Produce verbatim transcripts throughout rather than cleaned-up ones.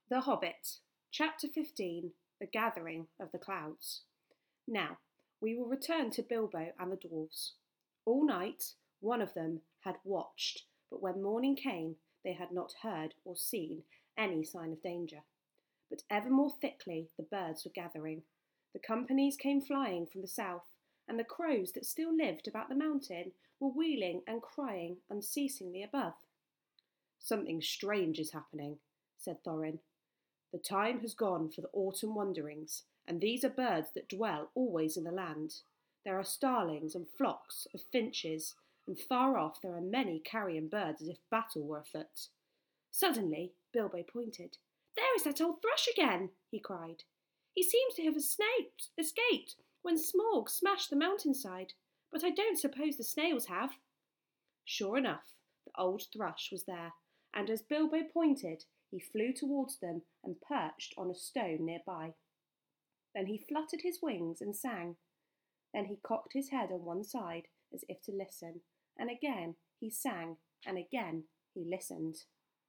The Hobbit, Chapter fifteen, The Gathering of the Clouds. Now, we will return to Bilbo and the dwarfs. All night, one of them had watched, but when morning came, they had not heard or seen any sign of danger. But ever more thickly the birds were gathering. The companies came flying from the south, and the crows that still lived about the mountain were wheeling and crying unceasingly above. "Something strange is happening," said Thorin. "The time has gone for the autumn wanderings, and these are birds that dwell always in the land. There are starlings and flocks of finches, and far off there are many carrion birds as if battle were afoot." Suddenly Bilbo pointed. "There is that old thrush again," he cried. "He seems to have escaped, escaped when Smaug smashed the mountainside, but I don't suppose the snails have." Sure enough, the old thrush was there, and as Bilbo pointed, he flew towards them and perched on a stone nearby. Then he fluttered his wings and sang. Then he cocked his head on one side as if to listen, and again he sang, and again he listened.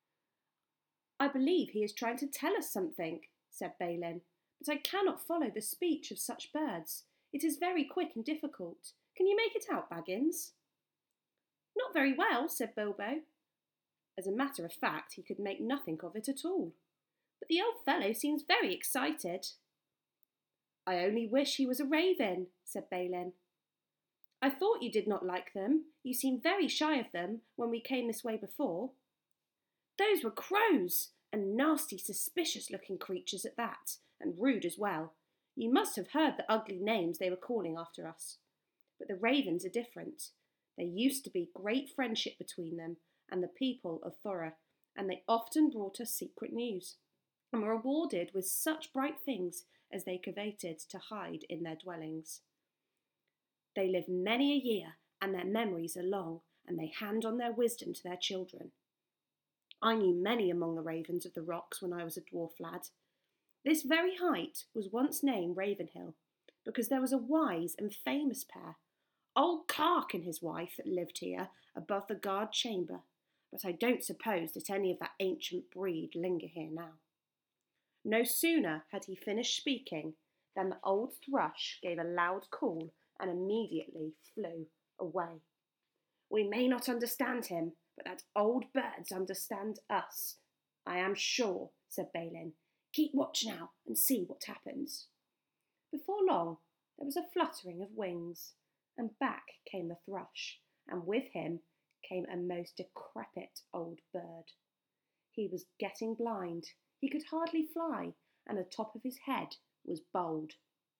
"I believe he is trying to tell us something," said Balin, "but I cannot follow the speech of such birds. It is very quick and difficult. Can you make it out, Baggins?" "Not very well," said Bilbo. As a matter of fact, he could make nothing of it at all. "But the old fellow seems very excited." "I only wish he was a raven," said Balin. "I thought you did not like them. You seemed very shy of them when we came this way before." "Those were crows, and nasty, suspicious-looking creatures at that, and rude as well. You must have heard the ugly names they were calling after us. But the ravens are different. There used to be great friendship between them and the people of Thora, and they often brought us secret news, and were rewarded with such bright things as they coveted to hide in their dwellings. They live many a year, and their memories are long, and they hand on their wisdom to their children. I knew many among the ravens of the rocks when I was a dwarf lad. This very height was once named Ravenhill, because there was a wise and famous pair, old Cark and his wife, that lived here above the guard chamber, but I don't suppose that any of that ancient breed linger here now." No sooner had he finished speaking than the old thrush gave a loud call and immediately flew away. "We may not understand him, but that old birds understand us, I am sure," said Balin. "Keep watch now and see what happens." Before long there was a fluttering of wings, and back came the thrush, and with him came a most decrepit old bird. He was getting blind, he could hardly fly, and the top of his head was bald.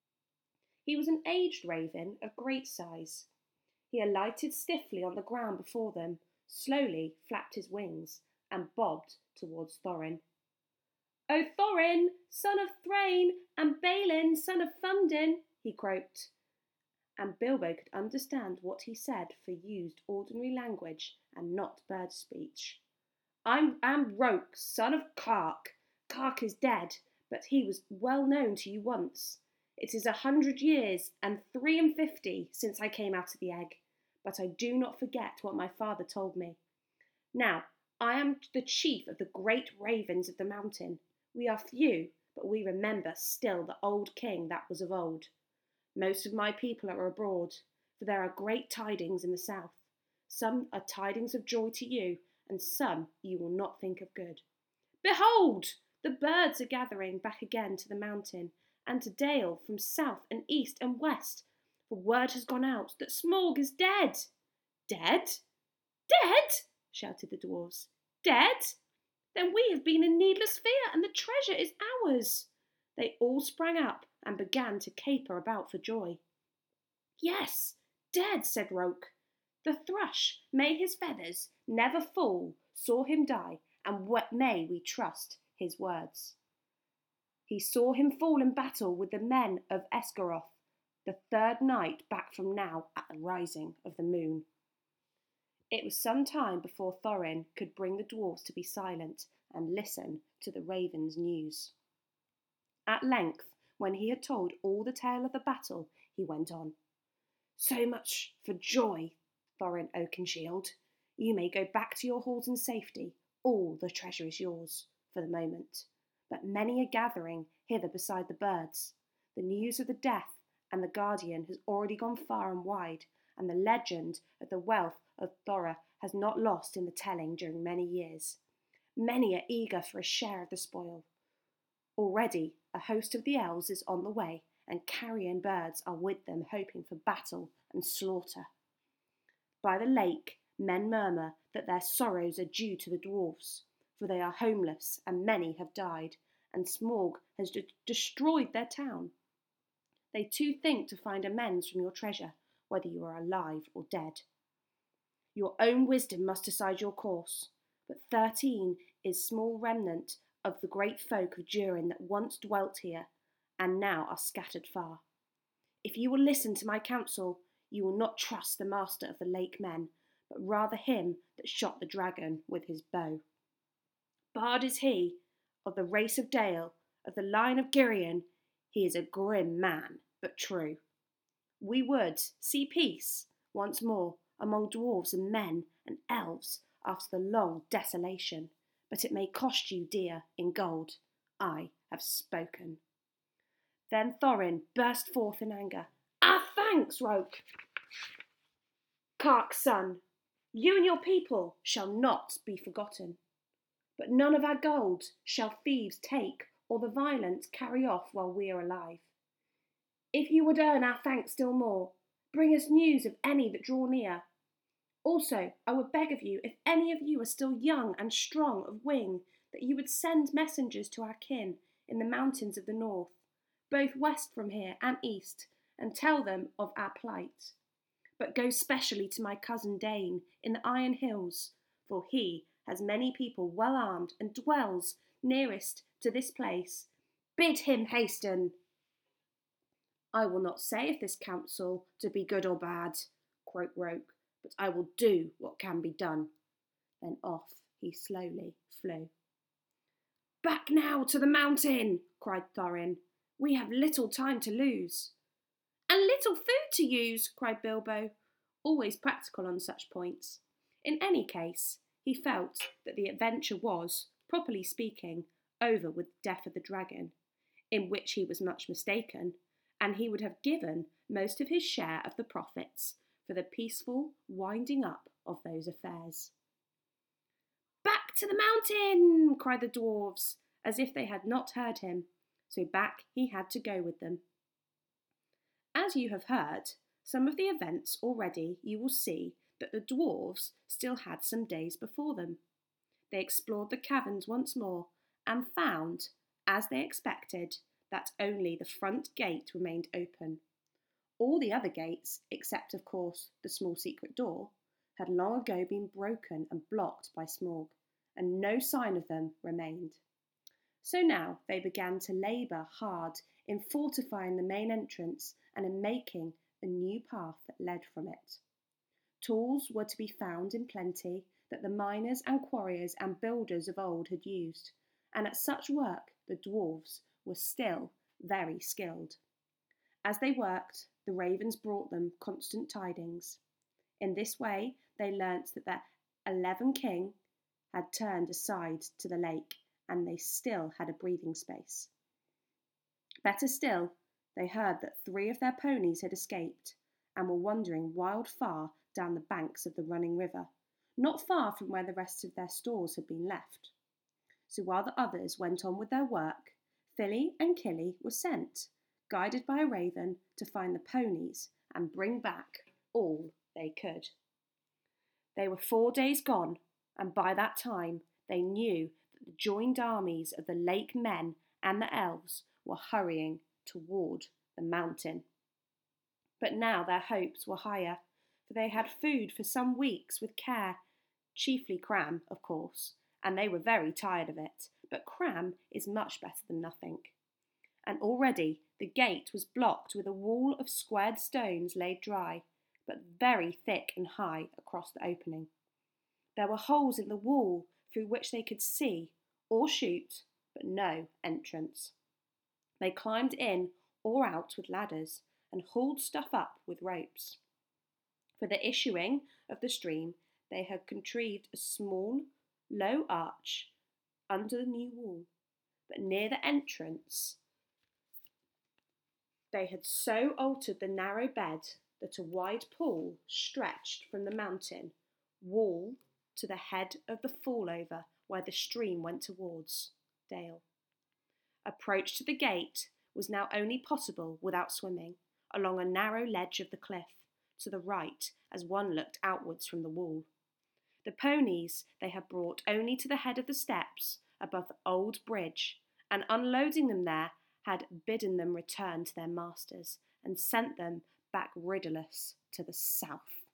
He was an aged raven of great size. He alighted stiffly on the ground before them, slowly flapped his wings, and bobbed towards Thorin. "O Thorin, son of Thrain, and Balin, son of Fundin," he croaked. And Bilbo could understand what he said, for used ordinary language and not bird speech. "I am Roke, son of Cark. Cark is dead, but he was well known to you once. It is a hundred years and three and fifty since I came out of the egg, but I do not forget what my father told me. Now, I am the chief of the great ravens of the mountain. We are few, but we remember still the old king that was of old. Most of my people are abroad, for there are great tidings in the south. Some are tidings of joy to you, and some you will not think of good. Behold! The birds are gathering back again to the mountain, and to Dale from south and east and west, for word has gone out that Smaug is dead." "Dead? Dead?" shouted the dwarfs. "Dead? Then we have been in needless fear, and the treasure is ours." They all sprang up and began to caper about for joy. "Yes, dead," said Roke. "The thrush, may his feathers never fall, saw him die, and what may we trust his words. He saw him fall in battle with the men of Esgaroth, the third night back from now at the rising of the moon." It was some time before Thorin could bring the dwarfs to be silent and listen to the raven's news. At length, when he had told all the tale of the battle, he went on. "So much for joy, Thorin Oakenshield. You may go back to your halls in safety. All the treasure is yours, for the moment. but many a gathering hither beside the birds. The news of the death and the guardian has already gone far and wide, and the legend of the wealth of Thora has not lost in the telling during many years. Many are eager for a share of the spoil. Already a host of the elves is on the way, and carrion birds are with them, hoping for battle and slaughter. By the lake men murmur that their sorrows are due to the dwarfs, for they are homeless and many have died, and Smaug has de- destroyed their town. They too think to find amends from your treasure, whether you are alive or dead. Your own wisdom must decide your course, but thirteen is small remnant of the great folk of Durin that once dwelt here, and now are scattered far. If you will listen to my counsel, you will not trust the master of the lake men, but rather him that shot the dragon with his bow. Bard is he, of the race of Dale, of the line of Girion. He is a grim man, but true. We would see peace once more among dwarves and men and elves after the long desolation, but it may cost you dear in gold. I have spoken. Then Thorin burst forth in anger. Ah, thanks, Roke! Kark's son, you and your people shall not be forgotten, but none of our gold shall thieves take or the violent carry off while we are alive. If you would earn our thanks still more, bring us news of any that draw near. Also, I would beg of you, if any of you are still young and strong of wing, that you would send messengers to our kin in the mountains of the north, both west from here and east, and tell them of our plight. But go specially to my cousin Dane in the Iron Hills, for he has many people well armed and dwells nearest to this place. Bid him hasten. I will not say if this counsel to be good or bad, croaked Roke, but I will do what can be done. Then off he slowly flew. Back now to the mountain, cried Thorin. We have little time to lose. And little food to use, cried Bilbo, always practical on such points. In any case, he felt that the adventure was, properly speaking, over with the death of the dragon, in which he was much mistaken, and he would have given most of his share of the profits for the peaceful winding up of those affairs. Back to the mountain, cried the dwarves, as if they had not heard him, so back he had to go with them. As you have heard some of the events already, you will see that the dwarves still had some days before them. They explored the caverns once more and found, as they expected, that only the front gate remained open. All the other gates, except of course the small secret door, had long ago been broken and blocked by Smaug, and no sign of them remained. So now they began to labour hard in fortifying the main entrance and in making a new path that led from it. Tools were to be found in plenty that the miners and quarriers and builders of old had used, and at such work the dwarves were still very skilled. As they worked, the ravens brought them constant tidings. In this way they learnt that their eleven king had turned aside to the lake, and they still had a breathing space. Better still, they heard that three of their ponies had escaped, and were wandering wild far down the banks of the running river, not far from where the rest of their stores had been left. So while the others went on with their work, Fili and Kili were sent, guided by a raven, to find the ponies and bring back all they could. They were four days gone, and by that time they knew that the joined armies of the lake men and the elves were hurrying toward the mountain. But now their hopes were higher, for they had food for some weeks with care, chiefly cram, of course, and they were very tired of it, but cram is much better than nothing. And already the gate was blocked with a wall of squared stones laid dry, but very thick and high across the opening. There were holes in the wall through which they could see or shoot, but no entrance. They climbed in or out with ladders and hauled stuff up with ropes. For the issuing of the stream, they had contrived a small, low arch under the new wall. but near the entrance they had so altered the narrow bed that a wide pool stretched from the mountain wall to the head of the fall-over where the stream went towards Dale. Approach to the gate was now only possible without swimming, along a narrow ledge of the cliff, to the right as one looked outwards from the wall. The ponies they had brought only to the head of the steps above the old bridge, and unloading them there had bidden them return to their masters and sent them back riderless to the south.